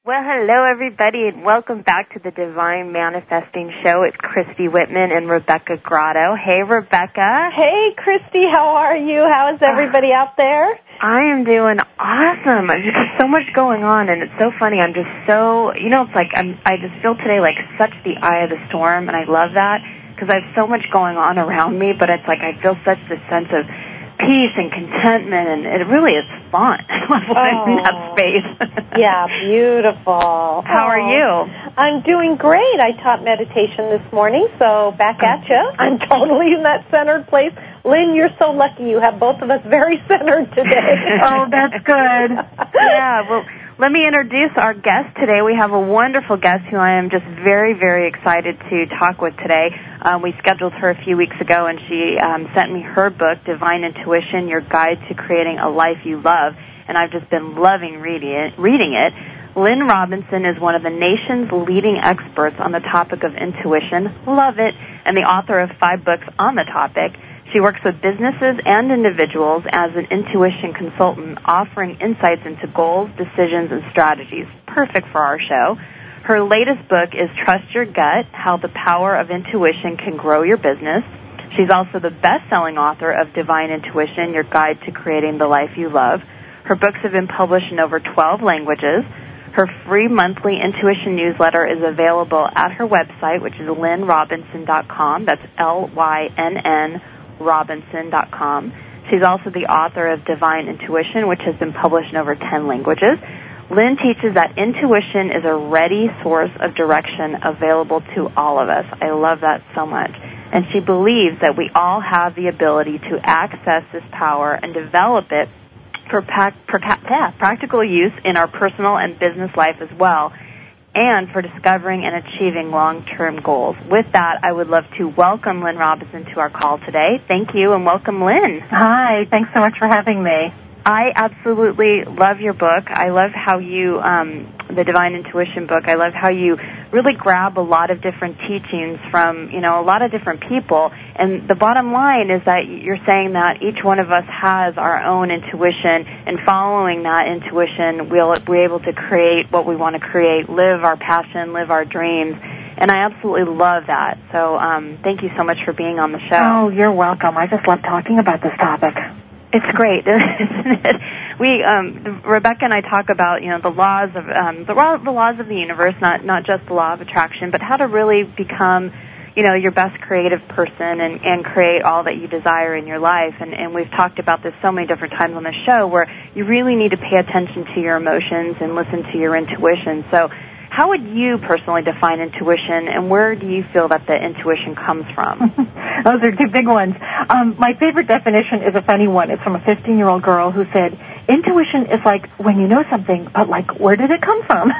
Well, hello, everybody, and welcome back to the Divine Manifesting Show. It's Christy Whitman and Rebecca Grotto. Hey, Rebecca. Hey, Christy. How are you? How is everybody out there? I am doing awesome. There's just so much going on, and it's so funny. I'm just so, it's like I just feel today like such the eye of the storm, and I love that because I have so much going on around me, but it's like I feel such this sense of peace and contentment, and it really is fun when I'm in that space. Yeah, beautiful. How are you? I'm doing great. I taught meditation this morning, so back at you. I'm totally in that centered place. Lynn, you're so lucky. You have both of us very centered today. Oh, that's good. Yeah, well, let me introduce our guest today. We have a wonderful guest who I am just very, very excited to talk with today. We scheduled her a few weeks ago, and she sent me her book, Divine Intuition, Your Guide to Creating a Life You Love, and I've just been loving reading it. Lynn Robinson is one of the nation's leading experts on the topic of intuition, love it, and the author of 5 books on the topic. She works with businesses and individuals as an intuition consultant, offering insights into goals, decisions, and strategies. Perfect for our show. Her latest book is Trust Your Gut, How the Power of Intuition Can Grow Your Business. She's also the best-selling author of Divine Intuition, Your Guide to Creating the Life You Love. Her books have been published in over 12 languages. Her free monthly intuition newsletter is available at her website, which is lynnrobinson.com. That's L-Y-N-N Robinson.com. She's also the author of Divine Intuition, which has been published in over 10 languages. Lynn teaches that intuition is a ready source of direction available to all of us. I love that so much. And she believes that we all have the ability to access this power and develop it for practical use in our personal and business life as well, and for discovering and achieving long-term goals. With that, I would love to welcome Lynn Robinson to our call today. Thank you, and welcome, Lynn. Hi, thanks so much for having me. I absolutely love your book. I love how you, the Divine Intuition book, I love how you really grab a lot of different teachings from, a lot of different people. And the bottom line is that you're saying that each one of us has our own intuition, and following that intuition, we'll be able to create what we want to create, live our passion, live our dreams. And I absolutely love that. So thank you so much for being on the show. Oh, you're welcome. I just love talking about this topic. It's great, isn't it? We, Rebecca and I talk about, the laws of the laws of the universe, not just the law of attraction, but how to really become, your best creative person and create all that you desire in your life. And we've talked about this so many different times on the show, where you really need to pay attention to your emotions and listen to your intuition. So, how would you personally define intuition, and where do you feel that the intuition comes from? Those are 2 big ones. My favorite definition is a funny one. It's from a 15-year-old girl who said, intuition is like when you know something, but like, where did it come from?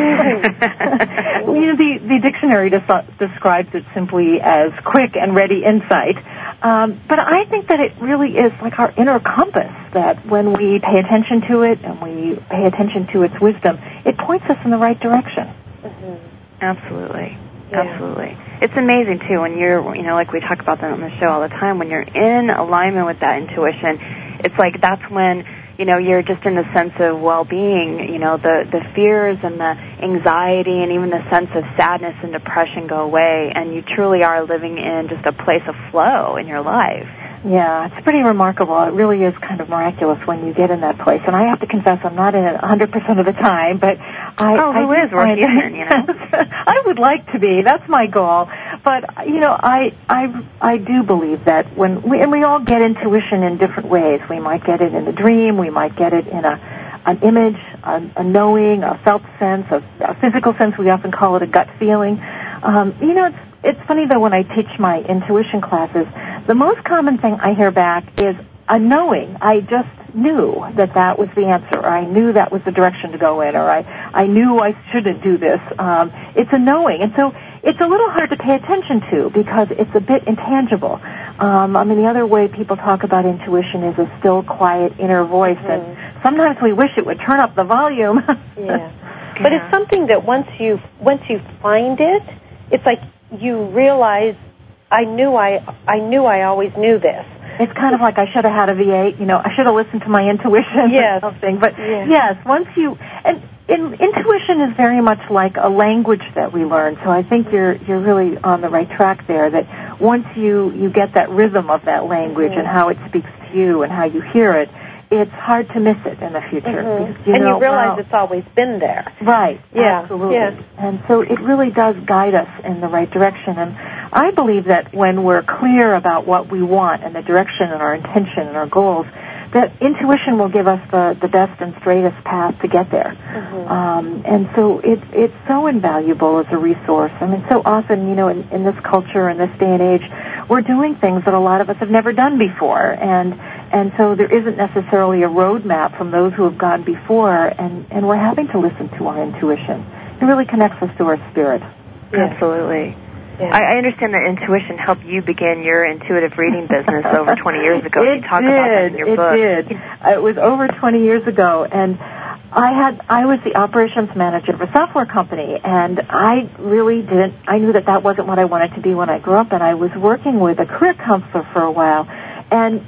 The dictionary describes it simply as quick and ready insight. But I think that it really is like our inner compass, that when we pay attention to it and we pay attention to its wisdom, it points us in the right direction. Mm-hmm. Absolutely. Yeah. Absolutely. It's amazing, too, when you're, like we talk about that on the show all the time, when you're in alignment with that intuition, it's like that's when, you're just in a sense of well-being, the fears and the anxiety and even the sense of sadness and depression go away, and you truly are living in just a place of flow in your life. Yeah, it's pretty remarkable. It really is kind of miraculous when you get in that place. And I have to confess, I'm not in it 100% of the time, but who is worth human, I would like to be. That's my goal. But, I do believe that when we all get intuition in different ways. We might get it in a dream. We might get it in an image, a knowing, a felt sense, a physical sense. We often call it a gut feeling. It's funny, though, when I teach my intuition classes, the most common thing I hear back is a knowing. I just knew that was the answer, or I knew that was the direction to go in, or I knew I shouldn't do this. It's a knowing. And so it's a little hard to pay attention to because it's a bit intangible. The other way people talk about intuition is a still, quiet inner voice, and sometimes we wish it would turn up the volume. Yeah. But it's something that once you find it, it's like you realize, I knew I always knew this. It's kind of like I should have had a V8, I should have listened to my intuition or something. But yes, once you, and intuition is very much like a language that we learn. So I think you're really on the right track there. That once you get that rhythm of that language and how it speaks to you and how you hear it, it's hard to miss it in the future. Because, you realize it's always been there. Right. Yeah. Absolutely. Yeah. And so it really does guide us in the right direction. And I believe that when we're clear about what we want and the direction and our intention and our goals, that intuition will give us the best and straightest path to get there. And so it's so invaluable as a resource. I mean, so often, in this culture, in this day and age, we're doing things that a lot of us have never done before. And so there isn't necessarily a roadmap from those who have gone before, and we're having to listen to our intuition. It really connects us to our spirit. Yes. Absolutely. Yeah. I understand that intuition helped you begin your intuitive reading business over 20 years ago. You talk about that in your book. It did. It was over 20 years ago, and I was the operations manager of a software company, and I knew that wasn't what I wanted to be when I grew up, and I was working with a career counselor for a while, and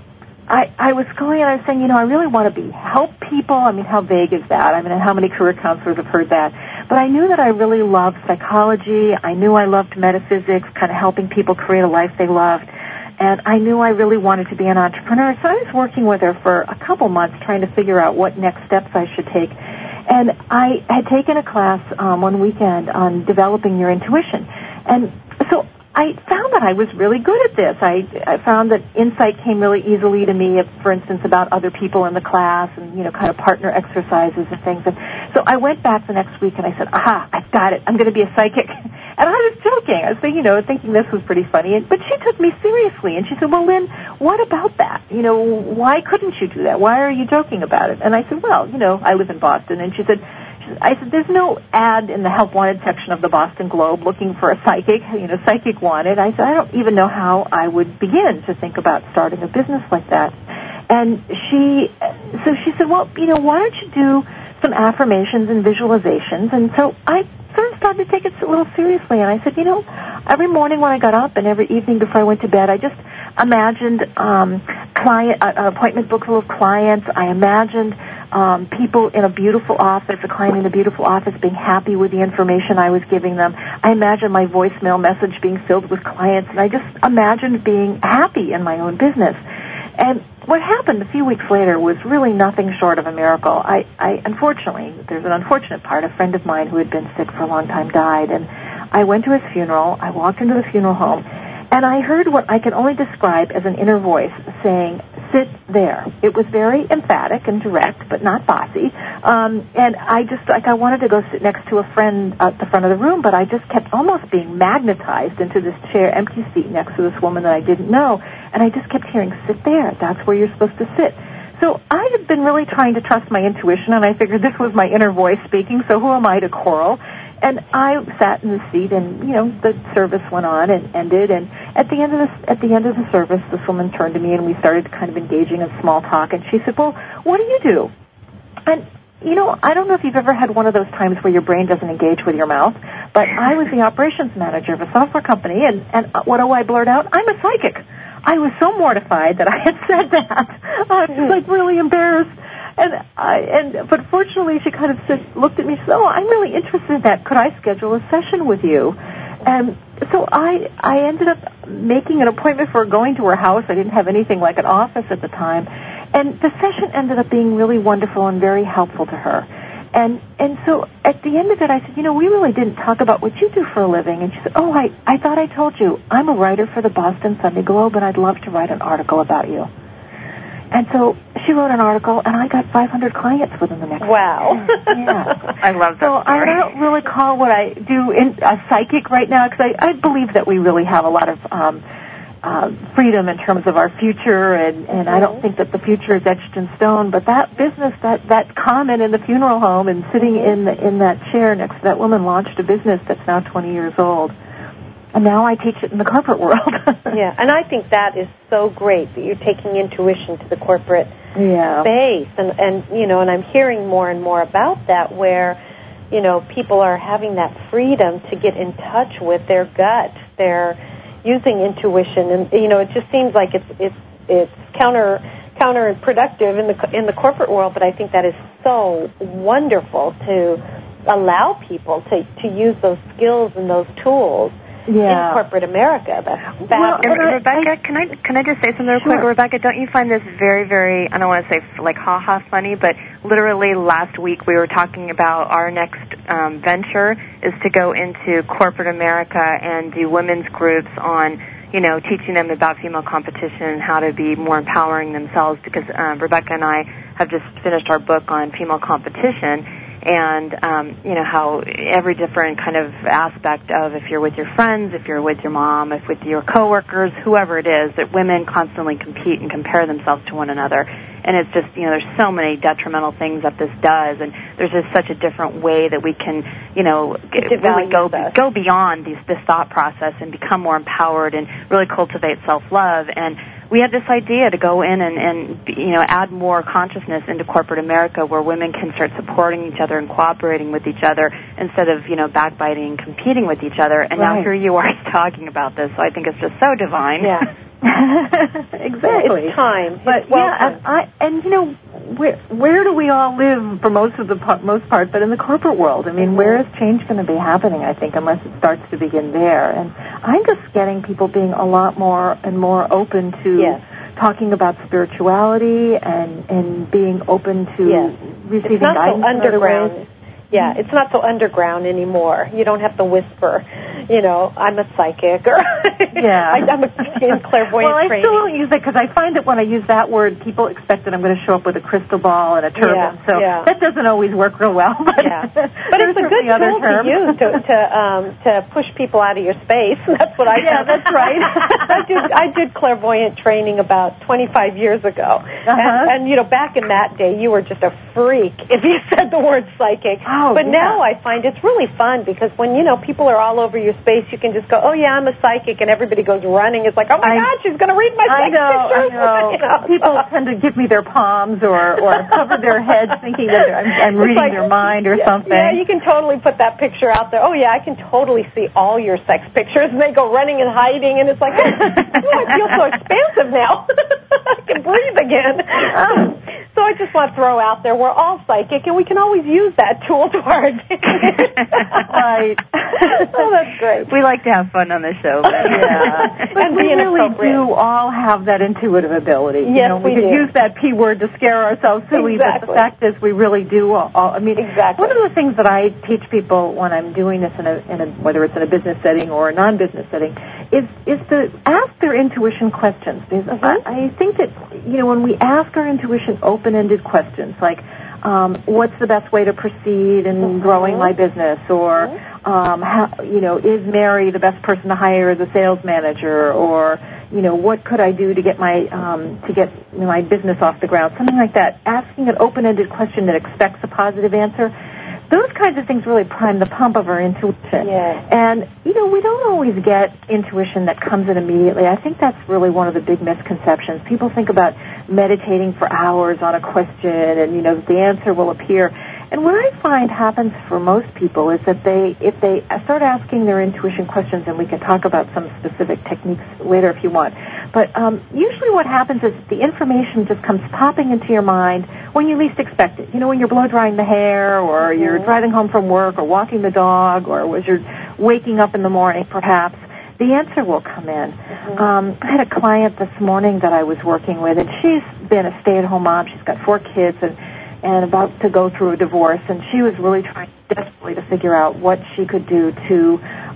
I was going and I was saying, I really want to help people. I mean, how vague is that? I mean, how many career counselors have heard that? But I knew that I really loved psychology. I knew I loved metaphysics, kind of helping people create a life they loved. And I knew I really wanted to be an entrepreneur. So I was working with her for a couple months trying to figure out what next steps I should take. And I had taken a class one weekend on developing your intuition. And so I found that I was really good at this. I found that insight came really easily to me, for instance, about other people in the class and, kind of partner exercises and things. And so I went back the next week and I said, I've got it. I'm going to be a psychic. And I was joking. I was thinking this was pretty funny. But she took me seriously. And she said, well, Lynn, what about that? Why couldn't you do that? Why are you joking about it? And I said, well, I live in Boston. And she said, there's no ad in the Help Wanted section of the Boston Globe looking for a psychic, psychic wanted. I said, I don't even know how I would begin to think about starting a business like that. And she said, well, why don't you do some affirmations and visualizations? And so I sort of started to take it a little seriously. And I said, every morning when I got up and every evening before I went to bed, I just imagined an appointment book full of clients. I imagined people in a beautiful office, a client in a beautiful office being happy with the information I was giving them. I imagined my voicemail message being filled with clients, and I just imagined being happy in my own business. And what happened a few weeks later was really nothing short of a miracle. I unfortunately, there's an unfortunate part, a friend of mine who had been sick for a long time died, and I went to his funeral. I walked into the funeral home, and I heard what I can only describe as an inner voice saying, sit there. It was very emphatic and direct, but not bossy. And I wanted to go sit next to a friend at the front of the room, but I just kept almost being magnetized into this chair, empty seat next to this woman that I didn't know. And I just kept hearing, sit there. That's where you're supposed to sit. So I had been really trying to trust my intuition, and I figured this was my inner voice speaking, so who am I to quarrel? And I sat in the seat, and the service went on and ended. And at the end of the service, this woman turned to me, and we started kind of engaging in small talk. And she said, "Well, what do you do?" And I don't know if you've ever had one of those times where your brain doesn't engage with your mouth, but I was the operations manager of a software company, and what do I blurt out? I'm a psychic. I was so mortified that I had said that. I was really embarrassed. But fortunately, she kind of looked at me and said, "Oh, I'm really interested in that. Could I schedule a session with you?" And so I ended up making an appointment for going to her house. I didn't have anything like an office at the time. And the session ended up being really wonderful and very helpful to her. And so at the end of it, I said, we really didn't talk about what you do for a living. And she said, "Oh, I thought I told you. I'm a writer for the Boston Sunday Globe, and I'd love to write an article about you." And so she wrote an article, and I got 500 clients within the next Wow. year. Yeah. I love that So story. I don't really call what I do a psychic right now, because I believe that we really have a lot of freedom in terms of our future, and I don't think that the future is etched in stone. But that business, that comment in the funeral home and sitting in that chair next to that woman launched a business that's now 20 years old. And now I teach it in the corporate world. Yeah, and I think that is so great that you're taking intuition to the corporate space. And I'm hearing more and more about that, where, people are having that freedom to get in touch with their gut. They're using intuition, and it just seems like it's counterproductive in the corporate world, but I think that is so wonderful to allow people to use those skills and those tools in corporate America. That's Rebecca, can I just say something real quick? Rebecca, don't you find this very, very, I don't want to say like ha-ha funny, but literally last week we were talking about our next venture is to go into corporate America and do women's groups on, teaching them about female competition and how to be more empowering themselves, because Rebecca and I have just finished our book on female competition, and how every different kind of aspect of, if you're with your friends, if you're with your mom, if with your coworkers, whoever it is, that women constantly compete and compare themselves to one another. And it's just, there's so many detrimental things that this does, and there's just such a different way that we can, really go beyond this thought process and become more empowered and really cultivate self-love. And we had this idea to go in and add more consciousness into corporate America, where women can start supporting each other and cooperating with each other instead of, backbiting and competing with each other. And now here you are talking about this, so I think it's just so divine. Yeah. Exactly. It's time. But where do we all live for most part, but in the corporate world? I mean, where is change going to be happening, I think, unless it starts to begin there? And I'm just getting people being a lot more and more open to talking about spirituality and being open to receiving guidance in other ways. Yeah, it's not so underground anymore. You don't have to whisper, I'm a psychic, or I'm a clairvoyant Well, I training. still don't use it, because I find that when I use that word, people expect that I'm going to show up with a crystal ball and a turban. That doesn't always work real well. But, but it's a good tool to use to push people out of your space. That's what I do. Yeah, that's right. I did clairvoyant training about 25 years ago. And back in that day, you were just a freak if you said the word psychic. But now I find it's really fun, because when, people are all over your space, you can just go, oh, yeah, I'm a psychic, and everybody goes running. It's like, oh, my God, she's going to read my psychic pictures. I know. People tend to give me their palms or cover their heads thinking that I'm reading their mind or something. Yeah, you can totally put that picture out there. Oh, yeah, I can totally see all your sex pictures. And they go running and hiding, and it's like, I feel so expansive now. I can breathe again. So I just want to throw out there, we're all psychic, and we can always use that tool to our advantage. Right. Oh, that's great. We like to have fun on the show. But we really do all have that intuitive ability. Yes, we could use that P word to scare ourselves silly, but the fact is we really do all. I mean, one of the things that I teach people when I'm doing this in a whether it's in a business setting or a non-business setting is to ask their intuition questions. Because I think that, when we ask our intuition open-ended questions like, what's the best way to proceed in growing my business, or is Mary the best person to hire as a sales manager, or what could I do to get my business off the ground, something like that. Asking an open-ended question that expects a positive answer. Those kinds of things really prime the pump of our intuition. Yeah. And, we don't always get intuition that comes in immediately. I think that's really one of the big misconceptions. People think about meditating for hours on a question and, the answer will appear. And what I find happens for most people is that if they start asking their intuition questions, and we can talk about some specific techniques later if you want, but usually what happens is the information just comes popping into your mind when you least expect it. When you're blow-drying the hair, or you're driving home from work, or walking the dog, or as you're waking up in the morning perhaps, the answer will come in. I had a client this morning that I was working with, and she's been a stay-at-home mom. She's got 4 kids and about to go through a divorce, and she was really trying desperately to figure out what she could do to,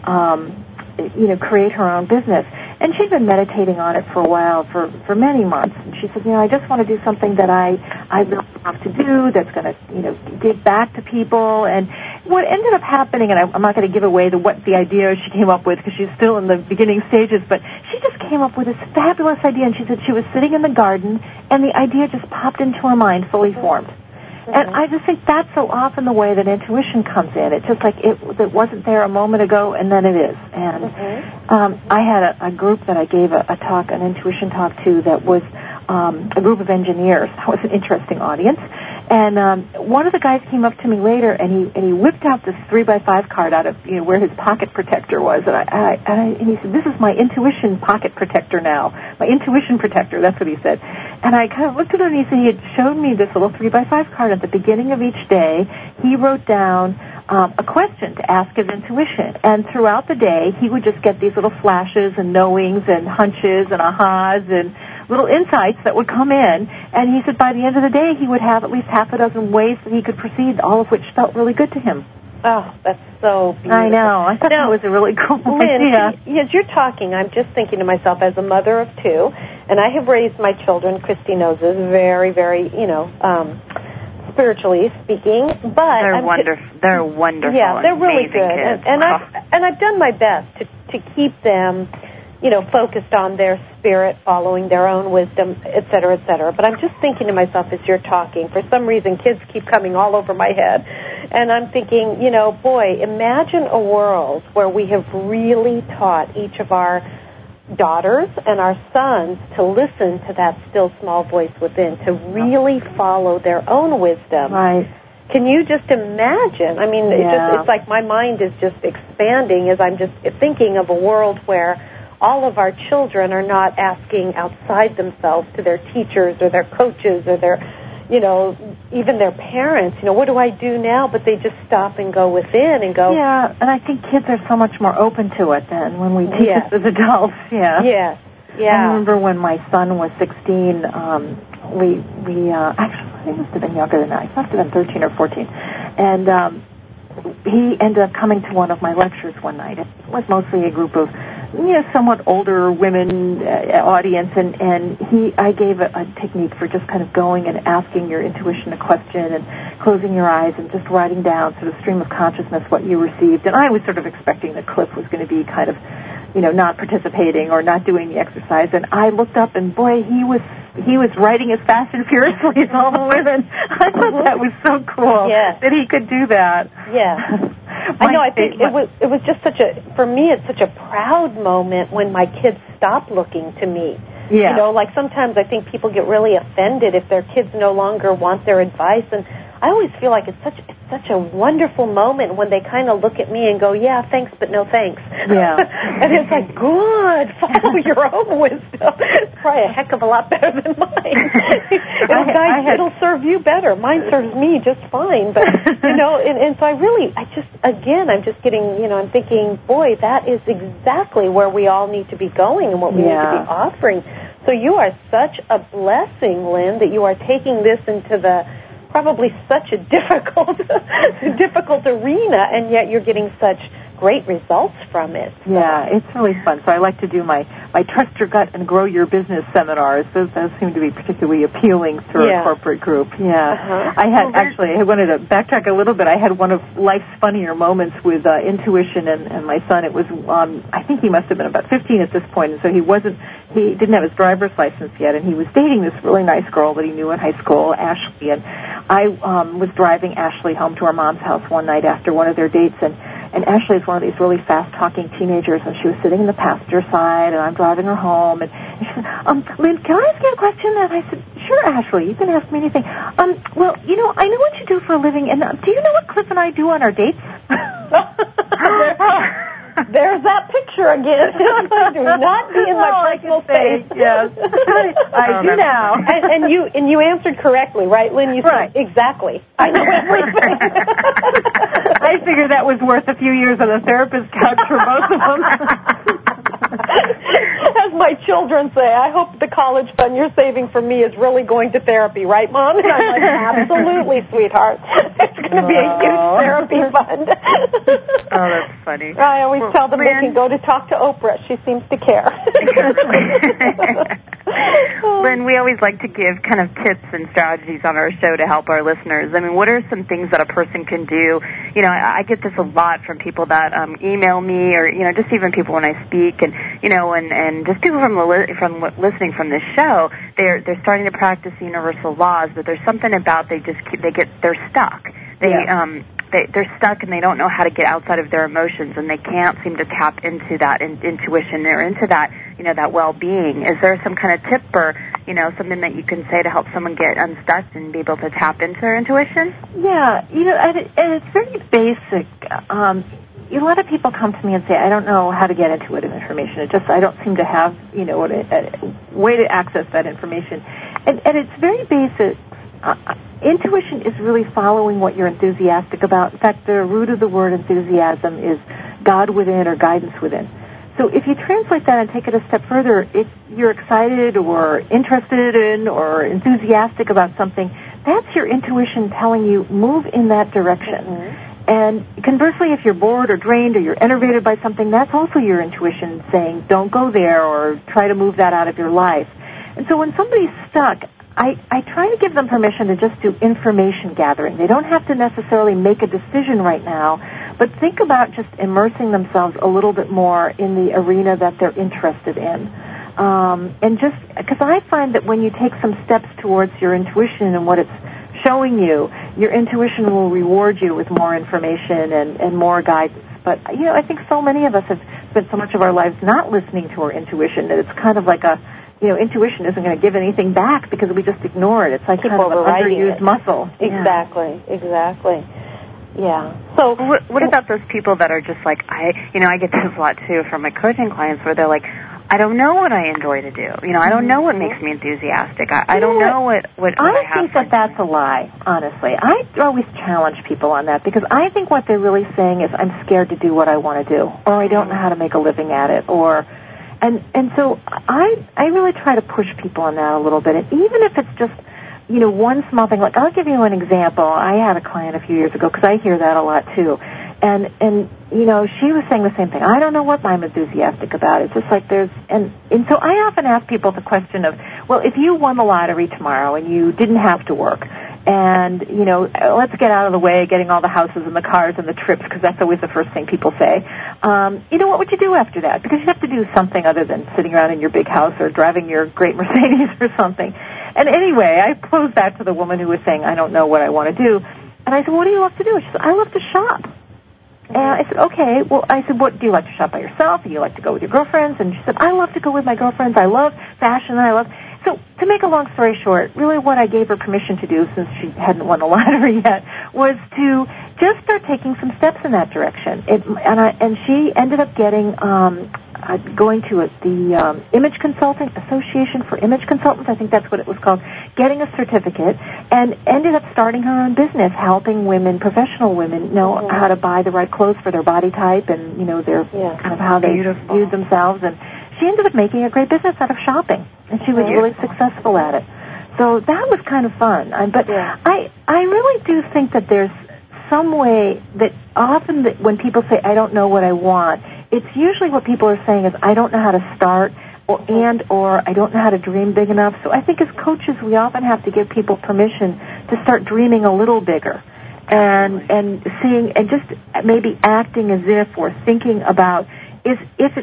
create her own business. And she'd been meditating on it for a while, for many months. And she said, I just want to do something that I really love to do, that's going to, give back to people. And what ended up happening, and I'm not going to give away what the idea she came up with, because she's still in the beginning stages, but she just came up with this fabulous idea. And she said she was sitting in the garden, and the idea just popped into her mind, fully formed. And I just think that's so often the way that intuition comes in. It's just like it wasn't there a moment ago, and then it is. And I had a group that I gave a talk, an intuition talk to, that was a group of engineers. That was an interesting audience. And one of the guys came up to me later, and he whipped out this 3x5 card out of where his pocket protector was, and he said, "This is my intuition pocket protector now, my intuition protector." That's what he said. And I kind of looked at him, and he said he had showed me this little 3x5 card. At the beginning of each day, he wrote down a question to ask his intuition. And throughout the day, he would just get these little flashes and knowings and hunches and ahas and little insights that would come in. And he said by the end of the day, he would have at least half a dozen ways that he could proceed, all of which felt really good to him. Oh, that's so beautiful. I know. I thought that was a really cool idea. Lynn, as you're talking, I'm just thinking to myself, as a mother of two, and I have raised my children, Christy knows this, very, very, spiritually speaking, but they're wonderful. They're wonderful. Yeah, they're really good, kids. and I've done my best to keep them, focused on their spirit, following their own wisdom, et cetera, et cetera. But I'm just thinking to myself as you're talking, for some reason, kids keep coming all over my head, and I'm thinking, boy, imagine a world where we have really taught each of our daughters and our sons to listen to that still small voice within, to really follow their own wisdom. Right. Can you just imagine? I mean, it's like my mind is just expanding as I'm just thinking of a world where all of our children are not asking outside themselves to their teachers or their coaches or their, even their parents, what do I do now? But they just stop and go within and go. Yeah, and I think kids are so much more open to it than when we teach us as adults. Yeah. Yes. Yeah. I remember when my son was 16, we actually, he must have been younger than that. He must have been 13 or 14. And he ended up coming to one of my lectures one night. It was mostly a group of somewhat older women audience, and I gave a technique for just kind of going and asking your intuition a question and closing your eyes and just writing down sort of stream of consciousness what you received. And I was sort of expecting that Cliff was going to be kind of, not participating or not doing the exercise. And I looked up, and boy, he was writing as fast and furiously as all the women. I thought that was so cool that he could do that. Yeah. I know. I think it was just for me, it's such a proud moment when my kids stop looking to me. Yeah. Like sometimes I think people get really offended if their kids no longer want their advice, and I always feel like it's such a wonderful moment when they kind of look at me and go, yeah, thanks, but no thanks. Yeah. And it's like, good, follow your own wisdom. It's probably a heck of a lot better than mine. It'll serve you better. Mine serves me just fine. But, and so I'm just getting, I'm thinking, boy, that is exactly where we all need to be going and what we need to be offering. So you are such a blessing, Lynn, that you are taking this into the probably such a difficult arena, and yet you're getting such great results from it. So. Yeah, it's really fun. So I like to do my Trust Your Gut and Grow Your Business seminars. Those seem to be particularly appealing through a corporate group. Yeah. Uh-huh. I wanted to backtrack a little bit. I had one of life's funnier moments with intuition and my son. It was, I think he must have been about 15 at this point, and so he didn't have his driver's license yet, and he was dating this really nice girl that he knew in high school, Ashley, and I was driving Ashley home to her mom's house one night after one of their dates, and Ashley is one of these really fast-talking teenagers, and she was sitting in the passenger side, and I'm driving her home, and she said, Lynn, can I ask you a question? And I said, sure, Ashley, you can ask me anything. Well, I know what you do for a living, and do you know what Cliff and I do on our dates? There's that picture again. Do not be in my personal space. Yes, I do now. And you answered correctly, right, Lynn? You said exactly. I know everything. I figured that was worth a few years on the therapist couch for both of them. As my children say, I hope the college fund you're saving for me is really going to therapy, right, Mom? And I'm like, absolutely, sweetheart. It's going to be a huge therapy fund. Oh, that's funny. I always tell them they can go to talk to Oprah. She seems to care. Lynn, we always like to give kind of tips and strategies on our show to help our listeners. I mean, what are some things that a person can do? I get this a lot from people that email me, or just even people when I speak, and and just people from listening from this show. They're starting to practice universal laws, but there's something about they're stuck. They're stuck and they don't know how to get outside of their emotions, and they can't seem to tap into that intuition or into that, that well-being. Is there some kind of tip or, something that you can say to help someone get unstuck and be able to tap into their intuition? Yeah, and it's very basic. A lot of people come to me and say, I don't know how to get intuitive information. I don't seem to have, a way to access that information. And it's very basic. intuition is really following what you're enthusiastic about. In fact, the root of the word enthusiasm is God within or guidance within. So if you translate that and take it a step further, if you're excited or interested in or enthusiastic about something, that's your intuition telling you move in that direction. Mm-hmm. And conversely, if you're bored or drained or you're enervated by something, that's also your intuition saying don't go there or try to move that out of your life. And so when somebody's stuck, I try to give them permission to just do information gathering. They don't have to necessarily make a decision right now, but think about just immersing themselves a little bit more in the arena that they're interested in. And just because I find that when you take some steps towards your intuition and what it's showing you, your intuition will reward you with more information and more guidance. But, I think so many of us have spent so much of our lives not listening to our intuition that it's kind of like intuition isn't going to give anything back because we just ignore it. It's like kind of an underused muscle. Exactly. Yeah. So what about those people that are just like, I get this a lot too from my coaching clients where they're like, I don't know what I enjoy to do. I don't know what makes me enthusiastic. I don't know what I have. I think that's a lie, honestly. I always challenge people on that because I think what they're really saying is I'm scared to do what I want to do, or I don't know how to make a living at it, and so I really try to push people on that a little bit. And even if it's just, one small thing, like I'll give you an example. I had a client a few years ago because I hear that a lot too. And she was saying the same thing. I don't know what I'm enthusiastic about. It's just like and so I often ask people the question of, well, if you won the lottery tomorrow and you didn't have to work, and, let's get out of the way, getting all the houses and the cars and the trips, because that's always the first thing people say. What would you do after that? Because you have to do something other than sitting around in your big house or driving your great Mercedes or something. And anyway, I posed that to the woman who was saying, I don't know what I want to do. And I said, what do you love to do? She said, I love to shop. And I said, okay. Well, I said, what do you like to shop by yourself? Do you like to go with your girlfriends? And she said, I love to go with my girlfriends. I love fashion. So to make a long story short, really what I gave her permission to do, since she hadn't won the lottery yet, was to just start taking some steps in that direction. And she ended up going to the Image Consulting Association for Image Consultants, I think that's what it was called, getting a certificate, and ended up starting her own business, helping women, professional women, know how to buy the right clothes for their body type and, their kind of how they viewed themselves. And she ended up making a great business out of shopping, and she was really successful at it. So that was kind of fun. But I really do think that there's some way that often when people say, I don't know what I want, it's usually what people are saying is, I don't know how to start, or I don't know how to dream big enough. So I think as coaches, we often have to give people permission to start dreaming a little bigger and seeing and just maybe acting as if or thinking about, if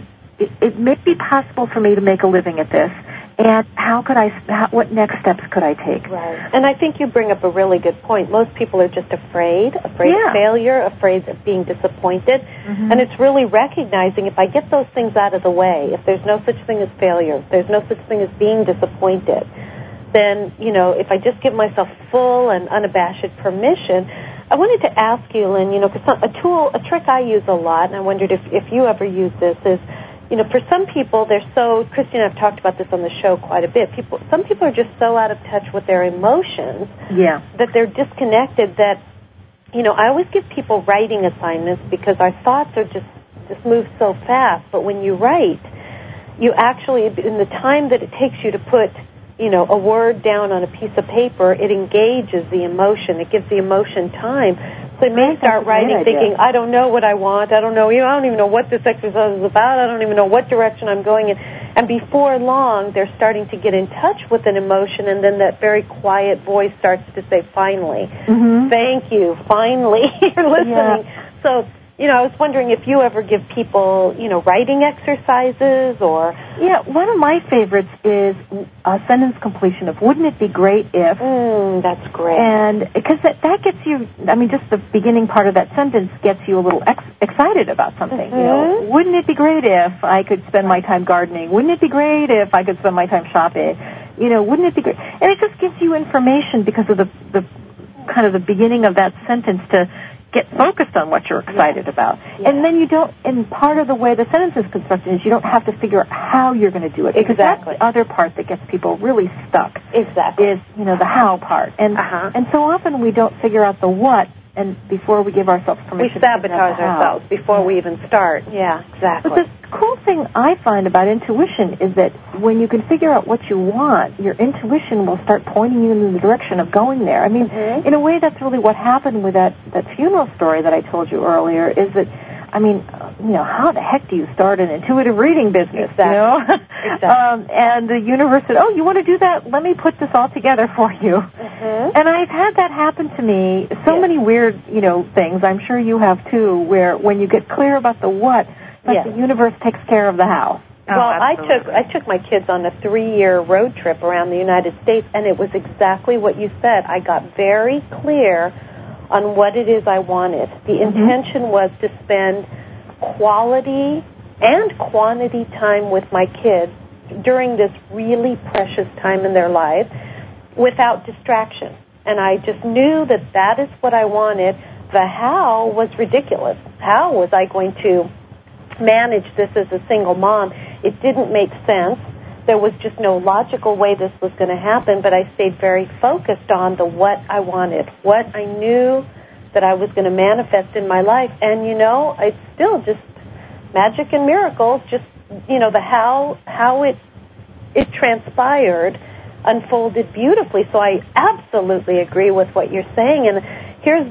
it may be possible for me to make a living at this, and what next steps could I take? Right. And I think you bring up a really good point. Most people are just afraid of failure, afraid of being disappointed. Mm-hmm. And it's really recognizing if I get those things out of the way, if there's no such thing as failure, if there's no such thing as being disappointed, then, if I just give myself full and unabashed permission. I wanted to ask you, Lynn, because a trick I use a lot, and I wondered if you ever use this, is, for some people, Christy and I have talked about this on the show quite a bit. Some people are just so out of touch with their emotions that they're disconnected that, I always give people writing assignments because our thoughts are just move so fast. But when you write, you actually, in the time that it takes you to put, a word down on a piece of paper, it engages the emotion. It gives the emotion time. So you may start writing thinking, I don't know what I want. I don't know. I don't even know what this exercise is about. I don't even know what direction I'm going in. And before long, they're starting to get in touch with an emotion, and then that very quiet voice starts to say, finally, thank you, finally, you're listening. Yeah. So, I was wondering if you ever give people, writing exercises or... Yeah, one of my favorites is a sentence completion of, wouldn't it be great if... that's great. And because that gets you, just the beginning part of that sentence gets you a little excited about something. Mm-hmm. Wouldn't it be great if I could spend my time gardening? Wouldn't it be great if I could spend my time shopping? Wouldn't it be great? And it just gives you information because of the kind of the beginning of that sentence to get focused on what you're excited about. Yeah. And then you don't, and part of the way the sentence is constructed is you don't have to figure out how you're going to do it. Because that's the other part that gets people really stuck. Exactly. Is, the how part. And so often we don't figure out the what, and before we give ourselves permission, we sabotage ourselves before we even start. Yeah, exactly. But the cool thing I find about intuition is that when you can figure out what you want, your intuition will start pointing you in the direction of going there. I mean, in a way, that's really what happened with that funeral story that I told you earlier. Is that, how the heck do you start an intuitive reading business? Exactly. Exactly. And the universe said, "Oh, you want to do that? Let me put this all together for you." And I've had that happen to me. So many weird, things. I'm sure you have too. Where when you get clear about the what, the universe takes care of the how. Well, I took my kids on a 3-year road trip around the United States, and it was exactly what you said. I got very clear on what it is I wanted. The intention was to spend quality and quantity time with my kids during this really precious time in their lives without distraction. And I just knew that that is what I wanted. The how was ridiculous. How was I going to manage this as a single mom? It didn't make sense. There was just no logical way this was going to happen, but I stayed very focused on the what I wanted, what I knew that I was going to manifest in my life. And, it's still just magic and miracles, just, the how it transpired unfolded beautifully. So I absolutely agree with what you're saying. And here's,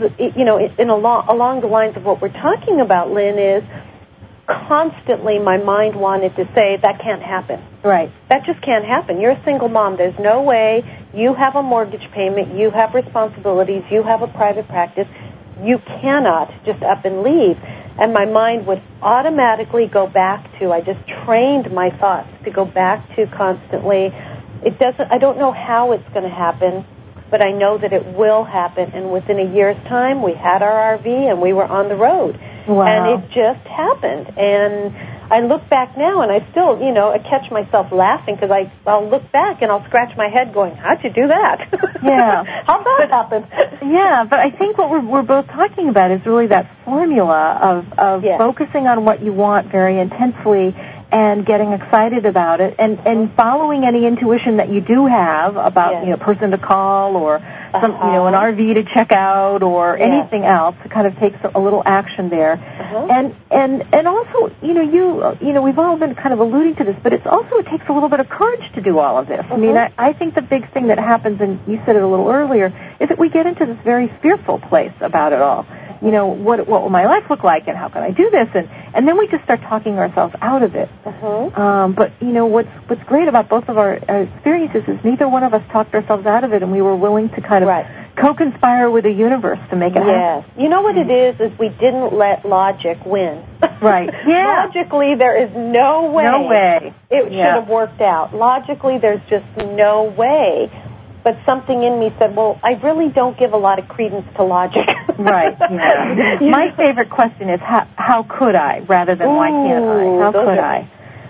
along the lines of what we're talking about, Lynn, is constantly my mind wanted to say, that can't happen. Right. That just can't happen. You're a single mom. There's no way. You have a mortgage payment. You have responsibilities. You have a private practice. You cannot just up and leave. And my mind would automatically go back to, I just trained my thoughts to go back to constantly, I don't know how it's going to happen, but I know that it will happen. And within a year's time, we had our RV and we were on the road. Wow. And it just happened. And I look back now and I still, I catch myself laughing because I'll look back and I'll scratch my head going, how'd you do that? Yeah. How'd that happen? Yeah, but I think what we're both talking about is really that formula of focusing on what you want very intensely and getting excited about it and following any intuition that you do have about, person to call or some, an RV to check out or anything else. It kind of takes a little action there. And also, we've all been kind of alluding to this, but it takes a little bit of courage to do all of this. I mean, I think the big thing that happens, and you said it a little earlier, is that we get into this very fearful place about it all. What will my life look like, and how can I do this? And then we just start talking ourselves out of it. But what's great about both of our experiences is neither one of us talked ourselves out of it, and we were willing to kind of co-conspire with the universe to make it happen. You know what it is we didn't let logic win. Right. Yeah. Logically, there is no way. No way. It should have worked out. Logically, there's just no way. But something in me said, well, I really don't give a lot of credence to logic. Right. Yeah. My favorite question is, how could I, rather than why can't I? How could I?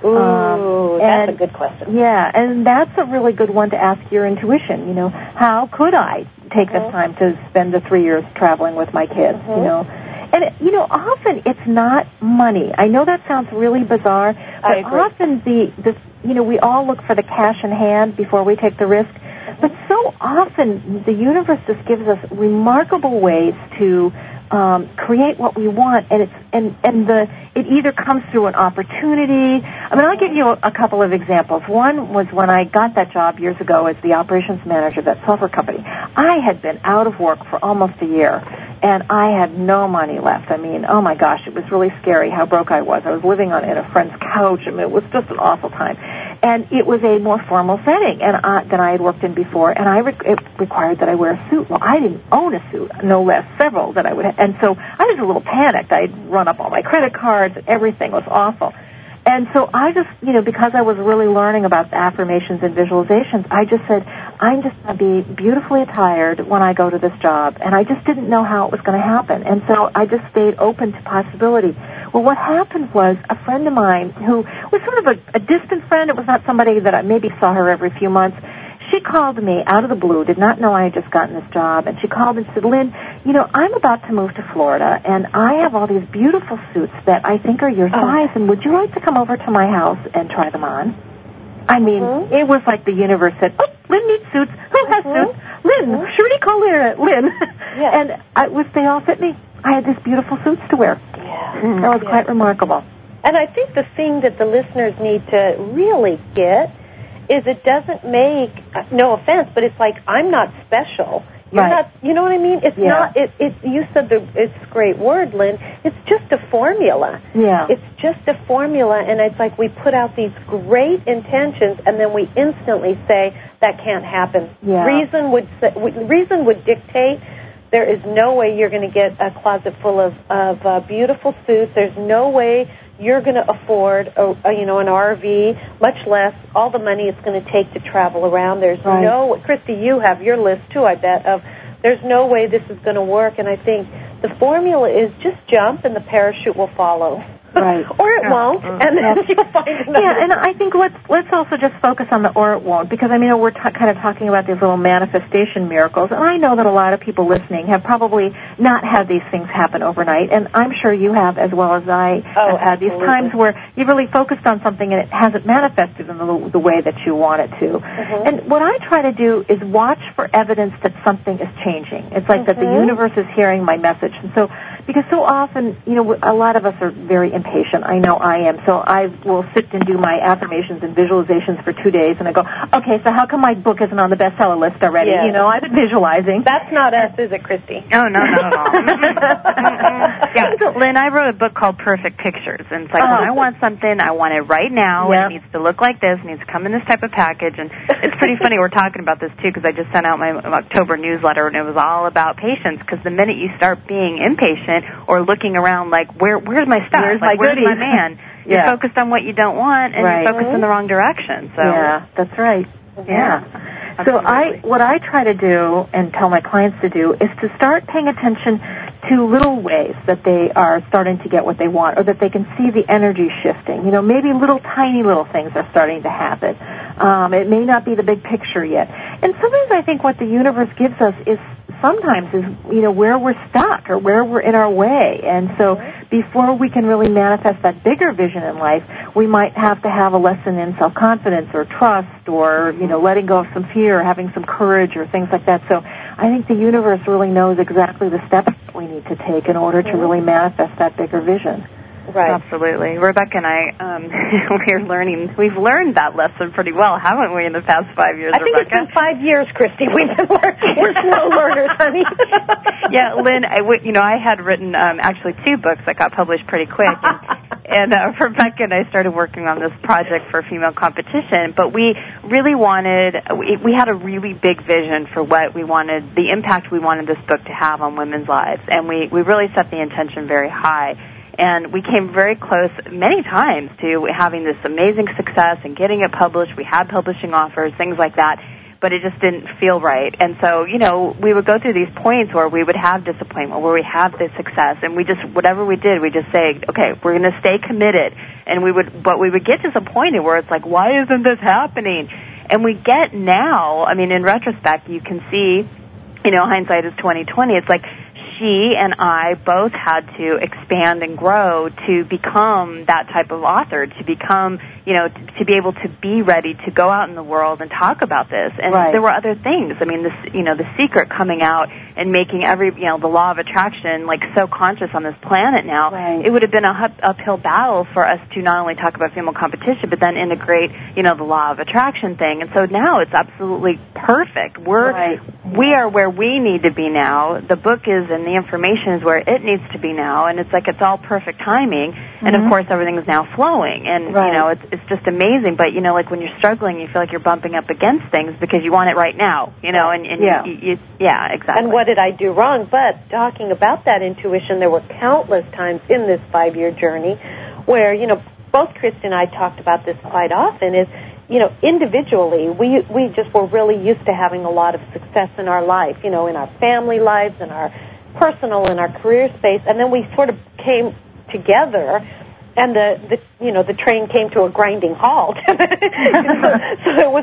That's a good question. Yeah, and that's a really good one to ask your intuition. How could I take this time to spend the 3 years traveling with my kids? And often it's not money. I know that sounds really bizarre, but often we all look for the cash in hand before we take the risk. But so often the universe just gives us remarkable ways to create what we want, and it either comes through an opportunity. I mean, I'll give you a couple of examples. One was when I got that job years ago as the operations manager of that software company. I had been out of work for almost a year, and I had no money left. I mean, oh my gosh, it was really scary how broke I was. I was living in a friend's couch. I mean, it was just an awful time. And it was a more formal setting than I had worked in before, and it required that I wear a suit. Well, I didn't own a suit, no less several that I would have. And so I was a little panicked. I'd run up all my credit cards, and everything was awful. And so I just, because I was really learning about the affirmations and visualizations, I just said, I'm just going to be beautifully attired when I go to this job. And I just didn't know how it was going to happen. And so I just stayed open to possibility. Well, what happened was a friend of mine who was sort of a distant friend. It was not somebody that I maybe saw her every few months. She called me out of the blue, did not know I had just gotten this job, and she called and said, Lynn, I'm about to move to Florida, and I have all these beautiful suits that I think are your size, and would you like to come over to my house and try them on? I mean, it was like the universe said, oh, Lynn needs suits. Who has suits? Lynn. Shirley, call Lynn. And they all fit me. I had these beautiful suits to wear. Yeah. That was quite remarkable. And I think the thing that the listeners need to really get is it doesn't make, no offense, but it's like, I'm not special. You're not, you know what I mean? It's not, you said it's a great word, Lynn. It's just a formula. Yeah. It's just a formula, and it's like we put out these great intentions, and then we instantly say, that can't happen. Yeah. Reason would dictate there is no way you're going to get a closet full of beautiful suits. There's no way you're going to afford an RV, much less all the money it's going to take to travel around. There's no, Christy, you have your list too, I bet, of there's no way this is going to work. And I think the formula is just jump and the parachute will follow. Right. Or it won't, and then you'll find another. Yeah, and I think let's also just focus on the or it won't, because we're kind of talking about these little manifestation miracles, and I know that a lot of people listening have probably not had these things happen overnight, and I'm sure you have as well as I have had these times where you've really focused on something and it hasn't manifested in the way that you want it to. And what I try to do is watch for evidence that something is changing. It's like that the universe is hearing my message, and so because so often, a lot of us are very impatient. I know I am. So I will sit and do my affirmations and visualizations for 2 days, and I go, okay, so how come my book isn't on the bestseller list already? Yes. I've been visualizing. That's not us, is it, Christy? Oh, no, not at all. Lynn, I wrote a book called Perfect Pictures, and it's like when I want something, I want it right now, and it needs to look like this, it needs to come in this type of package, and it's pretty funny we're talking about this, too, because I just sent out my October newsletter, and it was all about patience, because the minute you start being impatient or looking around like, where's my stuff? Where's my man? You're focused on what you don't want, and you're focused in the wrong direction. So yeah, that's right. Yeah. So what I try to do and tell my clients to do is to start paying attention to little ways that they are starting to get what they want, or that they can see the energy shifting. Maybe tiny little things are starting to happen. It may not be the big picture yet. And sometimes I think what the universe gives us is where we're stuck or where we're in our way. And so before we can really manifest that bigger vision in life, we might have to have a lesson in self-confidence or trust or, letting go of some fear or having some courage or things like that. So I think the universe really knows exactly the steps that we need to take in order to really manifest that bigger vision. Right. Absolutely. Rebecca and I, we've learned that lesson pretty well, haven't we, in the past 5 years, Rebecca? I think it's been 5 years, Christy. We've been learning. We're slow learners, honey. Yeah, Lynn, I had written actually 2 books that got published pretty quick, and Rebecca and I started working on this project for female competition, but we really we had a really big vision for what we wanted, the impact we wanted this book to have on women's lives, and we really set the intention very high. And we came very close many times to having this amazing success and getting it published. We had publishing offers, things like that, but it just didn't feel right. And so, we would go through these points where we would have disappointment, where we have this success, and whatever we did, we just say, okay, we're going to stay committed. And we would get disappointed where it's like, why isn't this happening? And we get now, in retrospect, you can see, hindsight is 20/20. It's like, she and I both had to expand and grow to become that type of author, to become, to be able to be ready to go out in the world and talk about this. And there were other things. The secret coming out and making the law of attraction so conscious on this planet now. Right. It would have been a uphill battle for us to not only talk about female competition, but then integrate, the law of attraction thing. And so now it's absolutely perfect. We are where we need to be now. The book is, and the information is where it needs to be now. And it's like it's all perfect timing. And of course, everything is now flowing. And it's just amazing. But when you're struggling, you feel like you're bumping up against things because you want it right now. Exactly. And what did I do wrong? But talking about that intuition, there were countless times in this 5-year journey where, both Christy and I talked about this quite often, is, individually, we just were really used to having a lot of success in our life, in our family lives, in our personal, in our career space, and then we sort of came together, and the train came to a grinding halt. So it was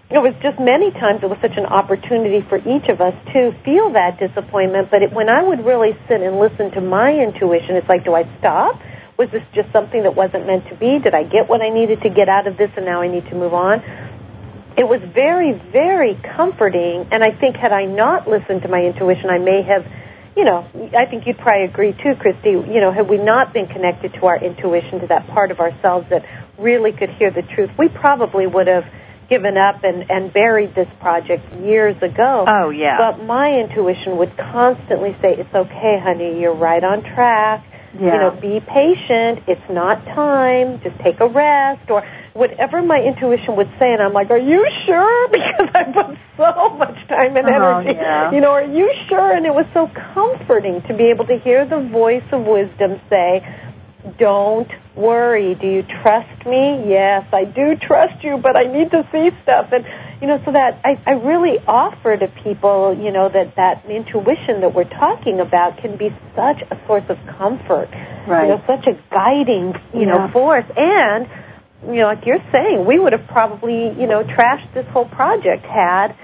it was just many times it was such an opportunity for each of us to feel that disappointment. But when I would really sit and listen to my intuition, it's like, do I stop? Was this just something that wasn't meant to be? Did I get what I needed to get out of this and now I need to move on? It was very, very comforting, and I think had I not listened to my intuition, I may have, I think you'd probably agree too, Christy, had we not been connected to our intuition, to that part of ourselves that really could hear the truth, we probably would have given up and buried this project years ago. Oh, yeah. But my intuition would constantly say, it's okay, honey, you're right on track. Yeah. Be patient. It's not time. Just take a rest, or whatever my intuition would say. And I'm like, are you sure? Because I put so much time and energy. Yeah. Are you sure? And it was so comforting to be able to hear the voice of wisdom say, don't worry. Do you trust me? Yes, I do trust you, but I need to see stuff. And, so that I really offer to people, that intuition that we're talking about can be such a source of comfort, right. Such a guiding, force. And, like you're saying, we would have probably, trashed this whole project had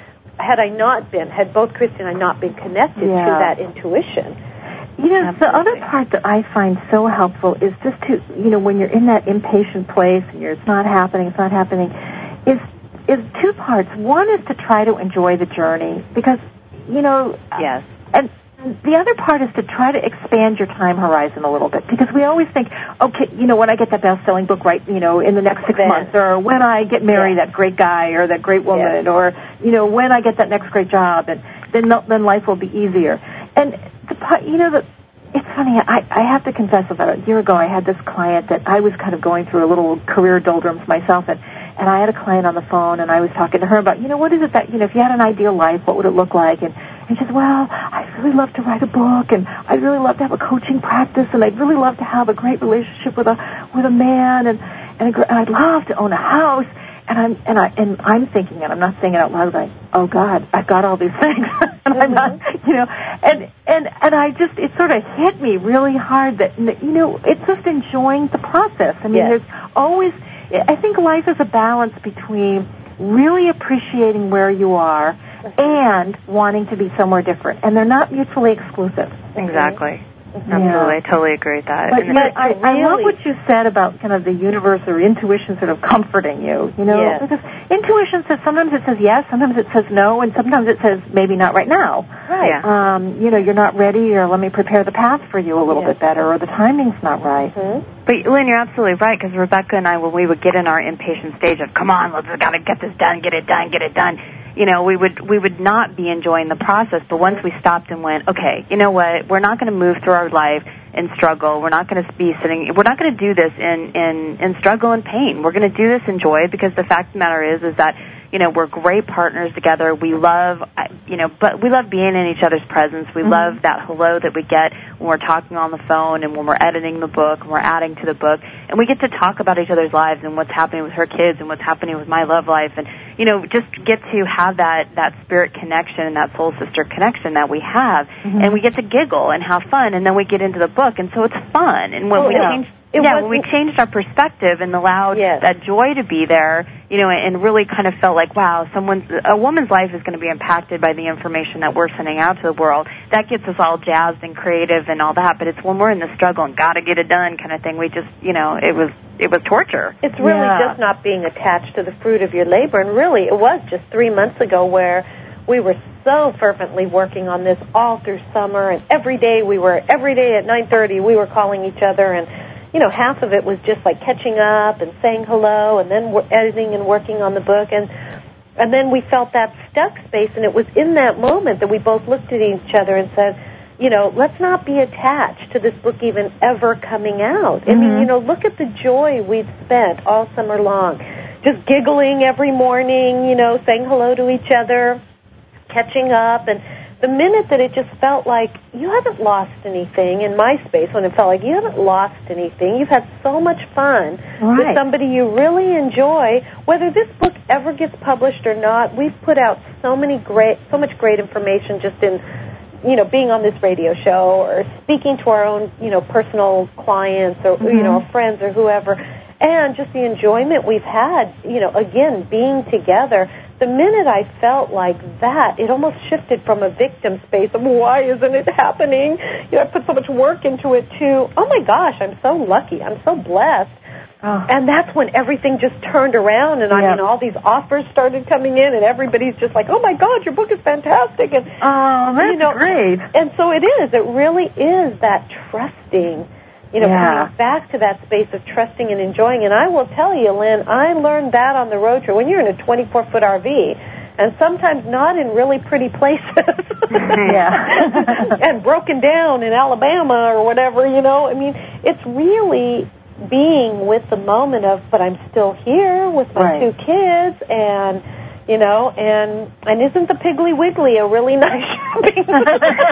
both Christy and I not been connected to that intuition. The other part that I find so helpful is just to, when you're in that impatient place and it's not happening, is two parts. One is to try to enjoy the journey because, yes. And the other part is to try to expand your time horizon a little bit because we always think, okay, when I get that best-selling book in the next 6 months, or when I get married that great guy or that great woman, or, when I get that next great job, and then life will be easier. And the part, it's funny, I have to confess, about a year ago I had this client that I was kind of going through a little career doldrums myself, and I had a client on the phone, and I was talking to her about, what is it that, if you had an ideal life, what would it look like? And she says, well, I'd really love to write a book, and I'd really love to have a coaching practice, and I'd really love to have a great relationship with a man, and I'd love to own a house. And I'm thinking, and I'm not saying it out loud, like, oh God, I've got all these things, and I'm not, and I just, it sort of hit me really hard that, it's just enjoying the process. I mean, there's always, I think life is a balance between really appreciating where you are and wanting to be somewhere different, and they're not mutually exclusive. Exactly. Absolutely, I totally agree with that. But I love what you said about kind of the universe or intuition sort of comforting you, because intuition says, sometimes it says yes, sometimes it says no, and sometimes it says maybe not right now. Right. You're not ready, or let me prepare the path for you a little bit better, or the timing's not right. Mm-hmm. But, Lynn, you're absolutely right, because Rebecca and I, when we would get in our impatient stage of, come on, let's got to get this done, get it done, we would not be enjoying the process. But once we stopped and went, okay, you know what? We're not going to move through our life and struggle. We're not going to be sitting. We're not going to do this in struggle and pain. We're going to do this in joy, because the fact of the matter is that we're great partners together. We love, but we love being in each other's presence. We love that hello that we get when we're talking on the phone and when we're editing the book and we're adding to the book. And we get to talk about each other's lives and what's happening with her kids and what's happening with my love life. And, just get to have that spirit connection and that soul sister connection that we have. And we get to giggle and have fun. And then we get into the book. And so it's fun. And when when we changed our perspective and allowed that joy to be there, and really kind of felt like, wow, a woman's life is going to be impacted by the information that we're sending out to the world. That gets us all jazzed and creative and all that. But it's when we're in the struggle and got to get it done kind of thing, we just, it was torture. It's really just not being attached to the fruit of your labor. And really, it was just 3 months ago where we were so fervently working on this all through summer, and every day at 9:30 we were calling each other, and half of it was just like catching up and saying hello, and then we're editing and working on the book, and then we felt that stuck space, and it was in that moment that we both looked at each other and said, let's not be attached to this book even ever coming out. I mean, look at the joy we've spent all summer long, just giggling every morning, saying hello to each other, catching up, and the minute that it just felt like you haven't lost anything, in my space, when it felt like you haven't lost anything, you've had so much fun with somebody you really enjoy, whether this book ever gets published or not, we've put out so much great information just in, being on this radio show or speaking to our own, personal clients or, friends or whoever, and just the enjoyment we've had, again, being together, the minute I felt like that, it almost shifted from a victim space of why isn't it happening? I put so much work into it to, oh my gosh, I'm so lucky, I'm so blessed. Oh. And that's when everything just turned around, and I mean, all these offers started coming in, and everybody's just like, "Oh my God, your book is fantastic!" And that's great. And so it is. It really is that trusting. Coming back to that space of trusting and enjoying. And I will tell you, Lynn, I learned that on the road trip. When you're in a 24-foot RV, and sometimes not in really pretty places, and broken down in Alabama or whatever, I mean, it's really being with the moment of, but I'm still here with my two kids, and and isn't the Piggly Wiggly a really nice shopping and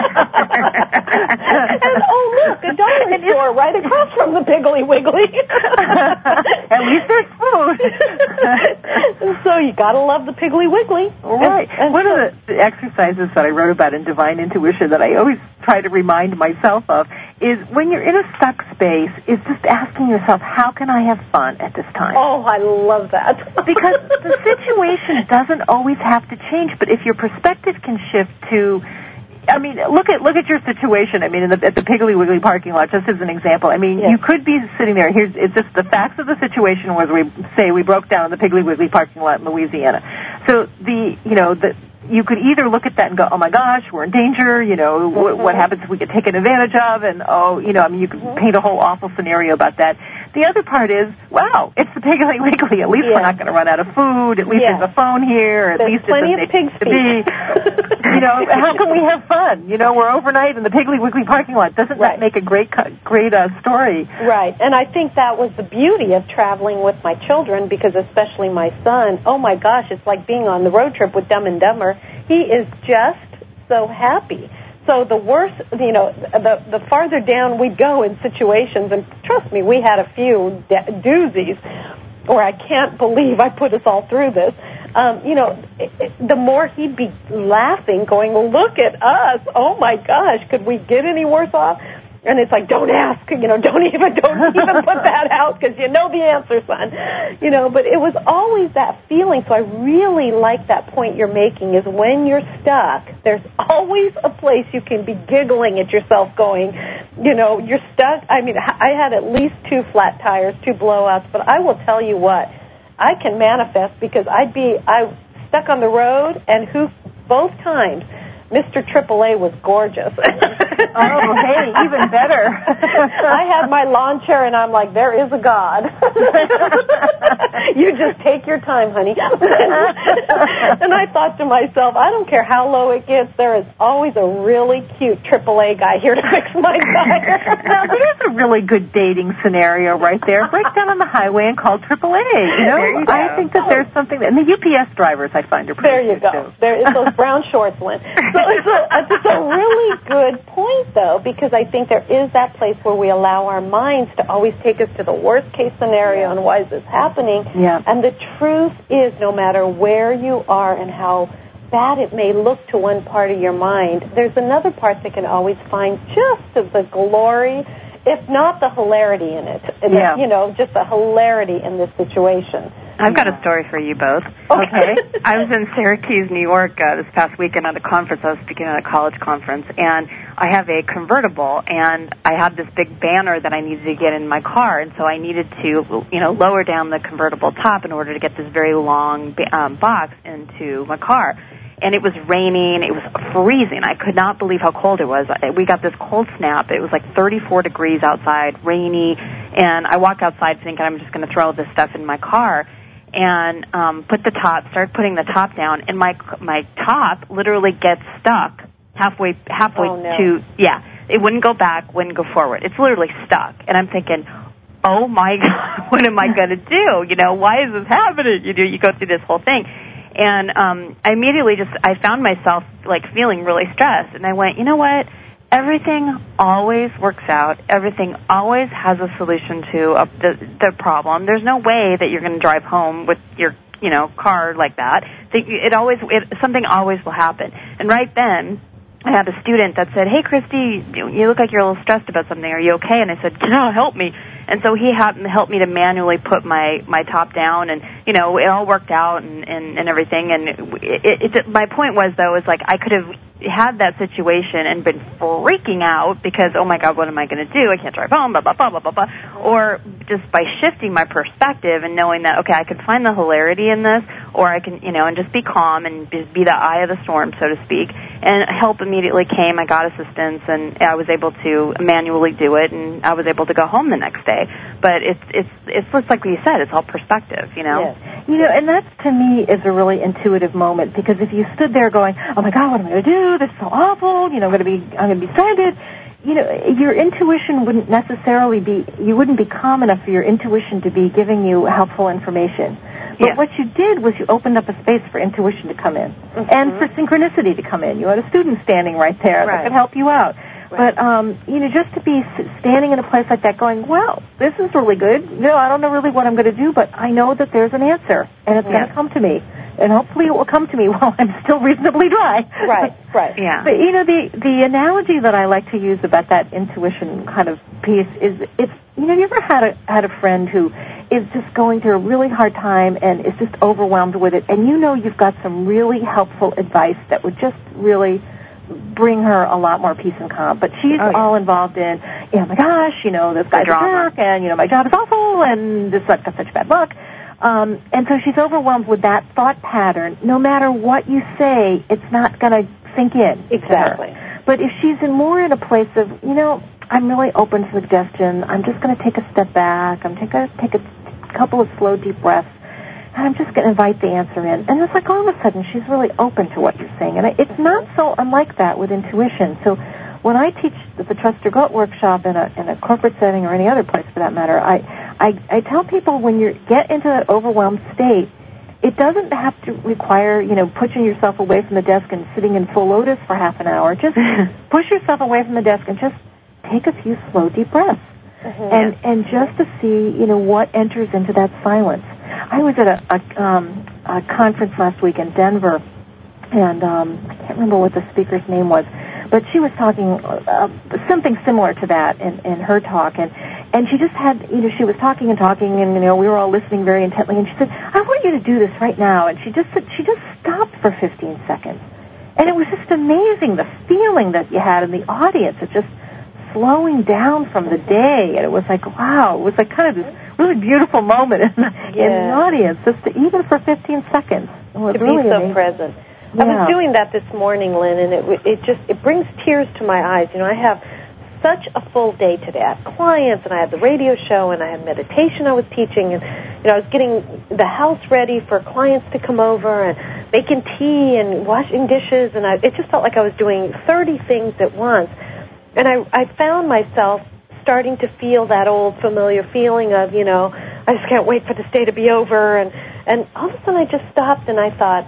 look, a dollar store right across from the Piggly Wiggly. At least there's food. So you got to love the Piggly Wiggly. Right. One of the exercises that I wrote about in Divine Intuition that I always try to remind myself of is when you're in a stuck space, is just asking yourself, how can I have fun at this time? Oh, I love that. Because the situation doesn't always have to change, but if your perspective can shift to, I mean, look at your situation. I mean, at the Piggly Wiggly parking lot, just as an example. I mean, you could be sitting there. It's just the facts of the situation was we broke down in the Piggly Wiggly parking lot in Louisiana. So you could either look at that and go, oh my gosh, we're in danger, what happens if we get taken advantage of, and you could paint a whole awful scenario about that. The other part is, wow, it's the Piggly Wiggly. At least we're not going to run out of food. At least there's a phone here. At least plenty of pig's feet. How can we have fun? We're overnight in the Piggly Wiggly parking lot. Doesn't that make a great story? Right, and I think that was the beauty of traveling with my children, because especially my son, oh my gosh, it's like being on the road trip with Dumb and Dumber. He is just so happy. So the worse, the farther down we go in situations, and trust me, we had a few doozies where I can't believe I put us all through this. The more he'd be laughing, going, well, look at us. Oh my gosh, could we get any worse off? And it's like, don't ask, don't even put that out, because you know the answer, son. But it was always that feeling. So I really like that point you're making, is when you're stuck, there's always a place you can be giggling at yourself going, you're stuck. I mean, I had at least 2 flat tires, 2 blowouts, but I will tell you what, I can manifest, because I stuck on the road, and both times, Mr. AAA was gorgeous. Oh, hey, even better. I had my lawn chair, and I'm like, there is a God. You just take your time, honey. And I thought to myself, I don't care how low it gets, there is always a really cute AAA guy here to fix my tire. Now, there's a really good dating scenario right there. Break down on the highway and call AAA. There you go. I think that there's something, and the UPS drivers I find are pretty There you go. Too. There is those brown shorts, Lynn. So it's a really good point, though, because I think there is that place where we allow our minds to always take us to the worst-case scenario and why is this happening. Yeah. And the truth is, no matter where you are and how bad it may look to one part of your mind, there's another part that can always find just of the glory, if not the hilarity in it. Just the hilarity in this situation. I've got a story for you both. Okay. I was in Syracuse, New York this past weekend at a conference. I was speaking at a college conference, and I have a convertible, and I had this big banner that I needed to get in my car, and so I needed to, lower down the convertible top in order to get this very long box into my car. And it was raining. It was freezing. I could not believe how cold it was. We got this cold snap. It was like 34 degrees outside, rainy, and I walked outside thinking I'm just going to throw this stuff in my car. And started putting the top down, and my top literally gets stuck halfway to, it wouldn't go back, wouldn't go forward. It's literally stuck. And I'm thinking, oh my God, what am I going to do? Why is this happening? You go through this whole thing. And I immediately I found myself like feeling really stressed, and I went, you know what? Everything always works out. Everything always has a solution to the problem. There's no way that you're going to drive home with your, car like that. Something always will happen. And right then, I had a student that said, hey, Christy, you look like you're a little stressed about something. Are you okay? And I said, help me. And so he helped me to manually put my top down, and it all worked out and everything. And my point was, though, is like I could have had that situation and been freaking out because, oh my God, what am I going to do? I can't drive home, blah, blah, blah, blah, blah, blah. Or just by shifting my perspective and knowing that, okay, I could find the hilarity in this, or I can, and just be calm and just be the eye of the storm, so to speak. And help immediately came. I got assistance, and I was able to manually do it, and I was able to go home the next day. But it's just like you said, it's all perspective, Yes. And that to me is a really intuitive moment, because if you stood there going, oh my God, what am I going to do? This is so awful. I'm going to be stranded. Your intuition wouldn't necessarily you wouldn't be calm enough for your intuition to be giving you helpful information. But what you did was you opened up a space for intuition to come in, and for synchronicity to come in. You had a student standing right there that could help you out. Right. But, just to be standing in a place like that going, well, this is really good. I don't know really what I'm going to do, but I know that there's an answer, and it's going to come to me. And hopefully it will come to me while I'm still reasonably dry. Right. Yeah. But, the analogy that I like to use about that intuition kind of piece is, you ever had a friend who is just going through a really hard time and is just overwhelmed with it, and you've got some really helpful advice that would just really bring her a lot more peace and calm. But she's all involved in, oh my gosh, this guy's a jerk, and, my job is awful, and this got such bad luck. And so she's overwhelmed with that thought pattern. No matter what you say, it's not going to sink in. Exactly. But if she's more in a place of, I'm really open to suggestion, I'm just going to take a step back, I'm going to take a couple of slow, deep breaths, and I'm just going to invite the answer in. And it's like all of a sudden she's really open to what you're saying. And it's not so unlike that with intuition. So when I teach the Trust Your Gut workshop in a corporate setting or any other place for that matter, I tell people when you get into that overwhelmed state, it doesn't have to require, pushing yourself away from the desk and sitting in full lotus for half an hour. Just push yourself away from the desk and just take a few slow, deep breaths. And just to see, what enters into that silence. I was at a conference last week in Denver, and I can't remember what the speaker's name was, but she was talking something similar to that in her talk, and she just had, she was talking, and we were all listening very intently, and she said, I want you to do this right now, and she just stopped for 15 seconds, and it was just amazing, the feeling that you had in the audience of just slowing down from the day, and it was like, wow, it was like kind of this really beautiful moment in the audience, just even for 15 seconds. It was to really be so amazing. present. Yeah. I was doing that this morning, Lynn, and it brings tears to my eyes. I have such a full day today. I have clients, and I had the radio show, and I had meditation I was teaching, and I was getting the house ready for clients to come over, and making tea and washing dishes, and it just felt like I was doing 30 things at once. And I found myself starting to feel that old familiar feeling of, I just can't wait for this day to be over. And all of a sudden I just stopped and I thought,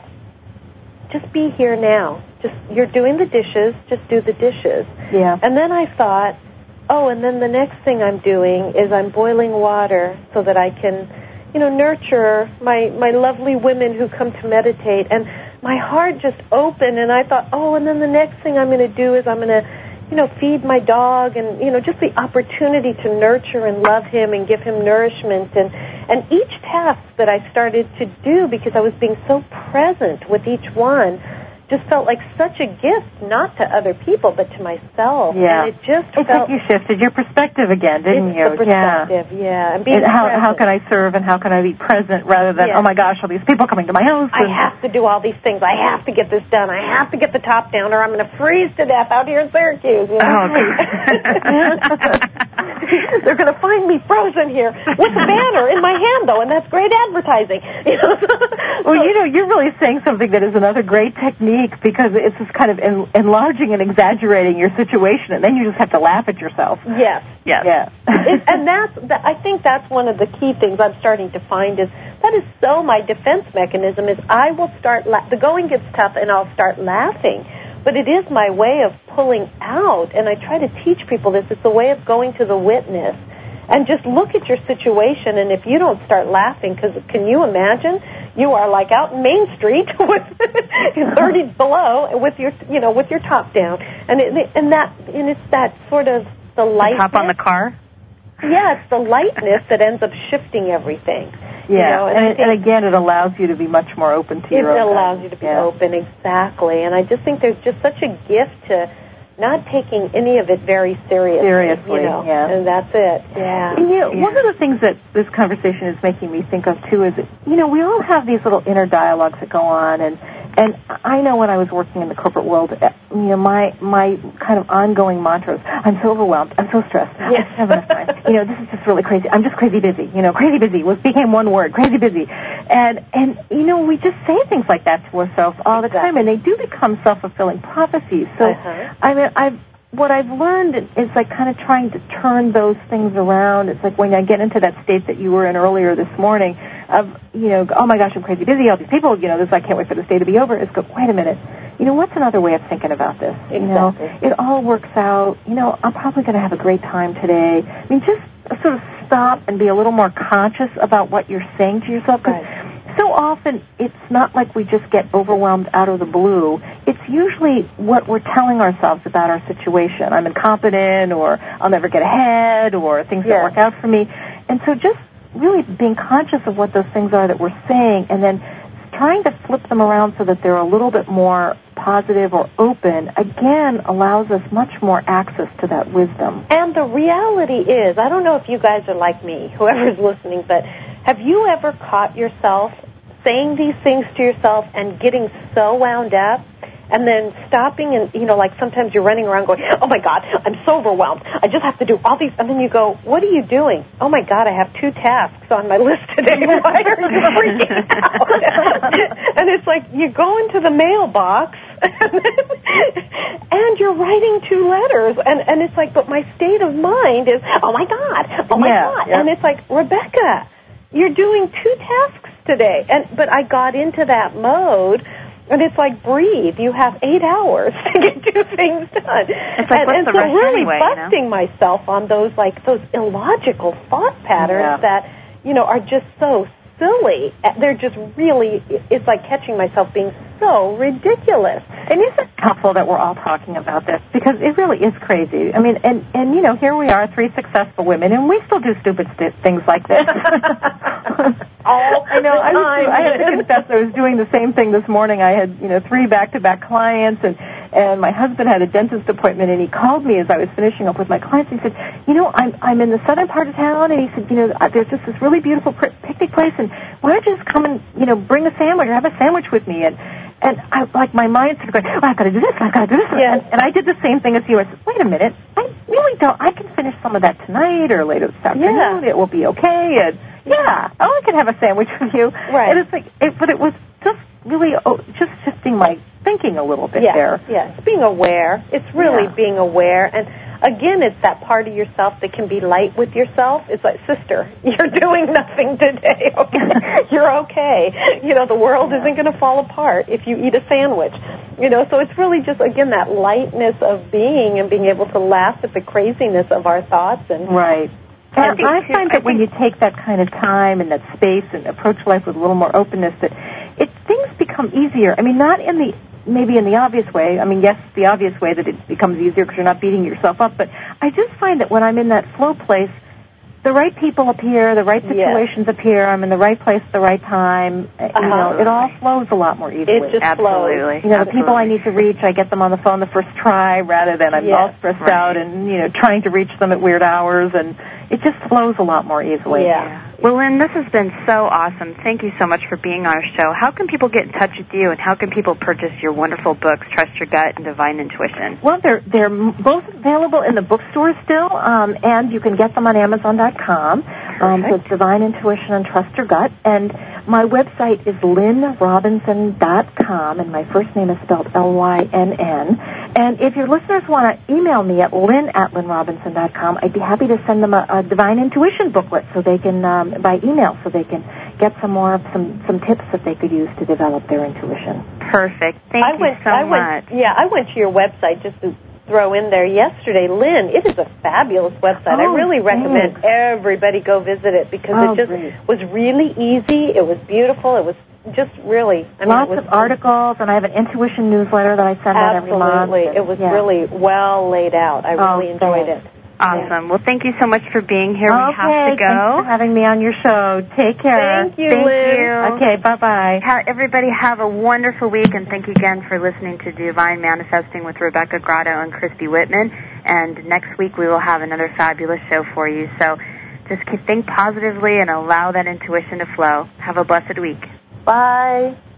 just be here now. You're doing the dishes, just do the dishes. Yeah. And then I thought, and then the next thing I'm doing is I'm boiling water so that I can, nurture my lovely women who come to meditate. And my heart just opened and I thought, and then the next thing I'm going to do is I'm going to feed my dog and, just the opportunity to nurture and love him and give him nourishment. And each task that I started to do, because I was being so present with each one, just felt like such a gift, not to other people, but to myself. Yeah. And it's like you shifted your perspective again, didn't you? The perspective, yeah. And being how can I serve and how can I be present rather than, oh my gosh, all these people coming to my house. I have to do all these things. I have to get this done. I have to get the top down or I'm going to freeze to death out here in Syracuse. They're going to find me frozen here with a banner in my hand, though, and that's great advertising. Well, you're really saying something that is another great technique, because it's just kind of enlarging and exaggerating your situation, and then you just have to laugh at yourself. Yes. Yeah. And I think that's one of the key things I'm starting to find is that is so my defense mechanism is I will start, the going gets tough, and I'll start laughing. But it is my way of pulling out, and I try to teach people this. It's a way of going to the witness and just look at your situation, and if you don't start laughing, because can you imagine? You are like out in Main Street with 30 below with your with your top down, and it's that sort of the light. The top on the car. it's the lightness that ends up shifting everything. Yeah, and again, it allows you to be much more open to your own. It allows you to be open, exactly. And I just think there's just such a gift to not taking any of it very seriously. And that's it. Yeah. And one of the things that this conversation is making me think of, too, is, we all have these little inner dialogues that go on, and I know when I was working in the corporate world, my kind of ongoing mantra is, I'm so overwhelmed, I'm so stressed, I just have enough time. This is just really crazy. I'm just crazy busy. Crazy busy became one word, crazy busy. And we just say things like that to ourselves all the time, and they do become self-fulfilling prophecies. So, what I've learned is like kind of trying to turn those things around. It's like when I get into that state that you were in earlier this morning of, oh my gosh, I'm crazy busy, all these people, I can't wait for this day to be over. It's go, wait a minute, what's another way of thinking about this? Exactly. It all works out. I'm probably going to have a great time today. I mean, just sort of stop and be a little more conscious about what you're saying to yourself. So often, it's not like we just get overwhelmed out of the blue. It's usually what we're telling ourselves about our situation. I'm incompetent, or I'll never get ahead, or things don't work out for me. And so just really being conscious of what those things are that we're saying, and then trying to flip them around so that they're a little bit more positive or open, again, allows us much more access to that wisdom. And the reality is, I don't know if you guys are like me, whoever's listening, but have you ever caught yourself saying these things to yourself and getting so wound up and then stopping and, like sometimes you're running around going, oh, my God, I'm so overwhelmed. I just have to do all these. And then you go, what are you doing? Oh, my God, I have 2 tasks on my list today. Why are you freaking out? And it's like you go into the mailbox and you're writing 2 letters. And it's like, but my state of mind is, oh, my God. Yeah. And it's like, Rebecca, you're doing 2 tasks today. But I got into that mode. And it's like, breathe. You have 8 hours to get 2 things done. It's like, and so really anyway, busting myself on those illogical thought patterns that, are just so silly. They're just really, it's like catching myself being so ridiculous. And isn't it helpful that we're all talking about this? Because it really is crazy. I mean, and here we are, 3 successful women, and we still do stupid things like this. I know. I have to confess, I was doing the same thing this morning. I had, 3 back-to-back clients, and my husband had a dentist appointment, and he called me as I was finishing up with my clients. He said, I'm in the southern part of town, and he said, there's just this really beautiful picnic place, and why don't you just come and, bring a sandwich or have a sandwich with me? And I, like, my mind started going, I've got to do this, I've got to do this. Yes. And I did the same thing as you. I said, wait a minute, I really don't. I can finish some of that tonight or later this afternoon. It will be okay. And I can have a sandwich with you. Right. And it's like, but it was just really just shifting my thinking a little bit there. Yeah, it's being aware. It's really being aware. And again, it's that part of yourself that can be light with yourself. It's like, sister, you're doing nothing today, okay? You're okay. The world isn't going to fall apart if you eat a sandwich. So it's really just, again, that lightness of being and being able to laugh at the craziness of our thoughts. Right. And I find that when you take that kind of time and that space and approach life with a little more openness, that things become easier. I mean, not maybe in the obvious way. I mean, yes, the obvious way that it becomes easier because you're not beating yourself up. But I just find that when I'm in that flow place, the right people appear, the right situations appear. I'm in the right place at the right time. It all flows a lot more easily. It just flows. The people I need to reach, I get them on the phone the first try rather than I'm all stressed out and trying to reach them at weird hours, and it just flows a lot more easily. Yeah. Well, Lynn, this has been so awesome. Thank you so much for being on our show. How can people get in touch with you, and how can people purchase your wonderful books, Trust Your Gut and Divine Intuition? Well, they're both available in the bookstore still, and you can get them on Amazon.com. So it's Divine Intuition and Trust Your Gut. And my website is lynnrobinson.com, and my first name is spelled Lynn. And if your listeners want to email me at lynn@lynnrobinson.com, I'd be happy to send them a Divine Intuition booklet so they can, by email, so they can get some tips that they could use to develop their intuition. Perfect. Thank you so much. I went to your website just to throw in there yesterday. Lynn, it is a fabulous website. I really recommend everybody go visit it because it just was really easy. It was beautiful. It was just really... Lots of articles, and I have an intuition newsletter that I send out every month. Absolutely. It was really well laid out. I really enjoyed it. Awesome. Well, thank you so much for being here. Okay, we have to go. Thanks for having me on your show. Take care. Thank you, Liz. Okay, bye-bye. Everybody have a wonderful week, and thank you again for listening to Divine Manifesting with Rebecca Grotto and Christy Whitman. And next week we will have another fabulous show for you. So just think positively and allow that intuition to flow. Have a blessed week. Bye.